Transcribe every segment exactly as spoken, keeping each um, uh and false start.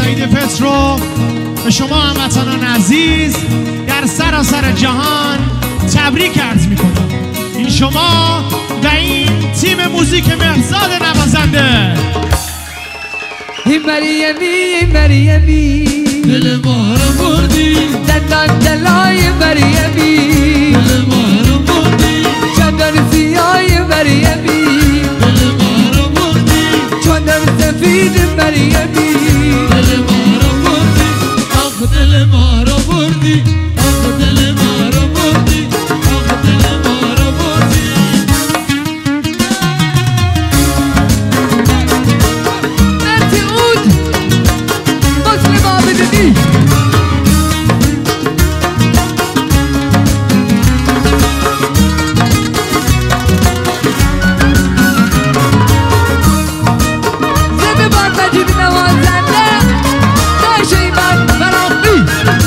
عید فطر رو به شما هموطنان عزیز در سراسر جهان تبریک عرض میکنم. این شما و این تیم موزیک مهرزاد نوازنده. این مریمی این مریمی دل ما رو بردی، دندان دلای مریمی دل ما رو بردی، چندان سیای مریمی دل ما رو بردی، چندان سفید مریمی دل ما رو بردی، آخ دل ما رو بردی، آخ دل ما رو بردی، آخ دل ما رو بردی. مرسی اود مسلم آبدنی زنده باد مجید نوازنده داشت ایمان فراقی.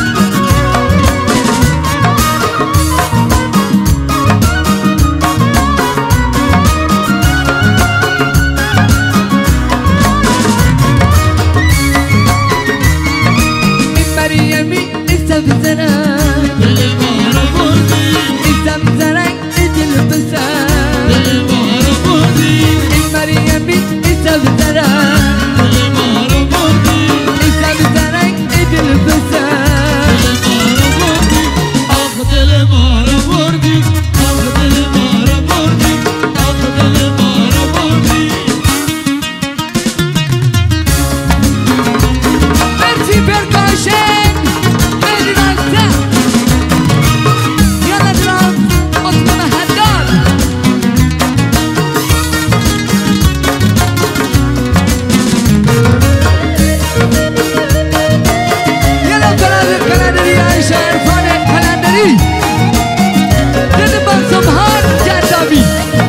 این مریمی ایسم زرنگ دل ما رو بردی، ایسم زرنگ دل بسن دل ما رو بردی، این مریمی ایسم زرنگ دل ما رو بردی، ایسم زرنگ دل بسن دل ما رو بردی، آخ دل ما رو بردی، آخ دل ما رو بردی. مرسی پرکاشن خیلی وقته یالا درام اطمه حدار یالا فراد کلندری عایشه عرفان کلندری دل با سبحان جردابی.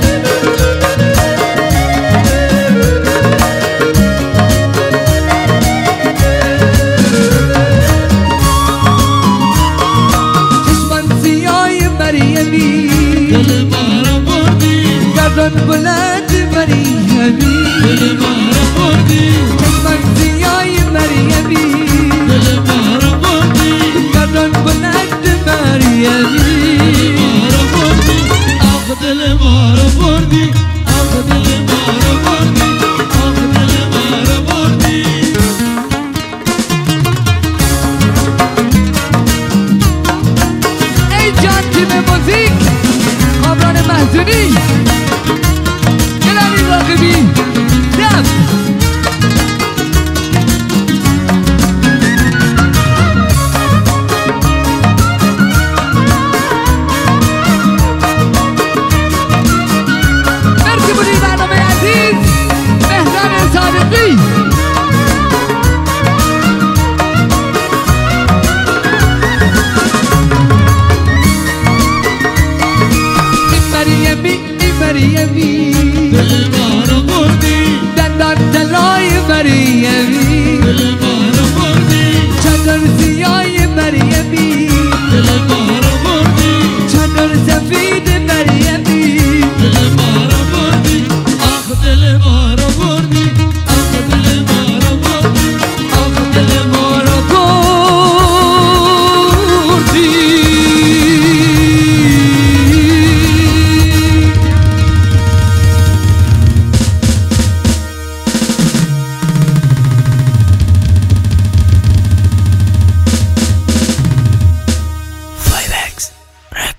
چشمان سیای مریمی دل ما رو بردی، گردن بلند مریمی دل ما رو بردی، چشمان سیای مریمی دل ما رو بردی، گردن بلند مریمی ما رو بردی، آخ دل ما رو بردی، آخ دل ما رو بردی، آخ دل ما رو بردی. ای جان تیم موزیک کامران محزونی گلالی راقبی دم مرسی بودی برنامه عزیز مهران صادقی. این مریمی این مریمی دل ما رو بردی، دندان دلای مریمی دل ما رو بردی، چندان سیای مریمی دل ما رو بردی، چندان سفید مریمی دل ما رو بردی، آخ دل ما رو بردی، آخ دل ما رو بردی، آخ دل ما رو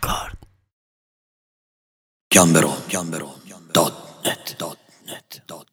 Gambero, Gambero, dot net, dot net, dot